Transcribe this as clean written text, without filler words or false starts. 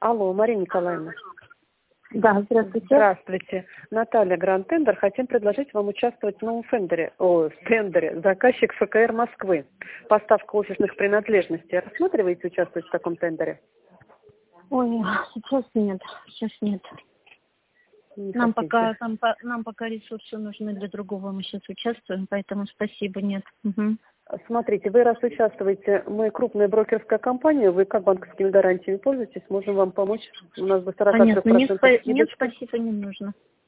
Алло, Мария Николаевна. Да, здравствуйте. Здравствуйте. Наталья, Гранд Тендер. Хотим предложить вам участвовать в новом тендере. Заказчик ФКР Москвы. Поставка офисных принадлежностей. Рассматриваете участвовать в таком тендере? Ой, сейчас нет. Не Нам хотите. пока ресурсы нужны для другого, мы сейчас участвуем, поэтому спасибо, нет. Угу. Смотрите, вы раз участвуете, мы крупная брокерская компания, вы как банковскими гарантиями пользуетесь, можем вам помочь. У нас до 43% Понятно, нет, скидочка. спасибо, не нужно.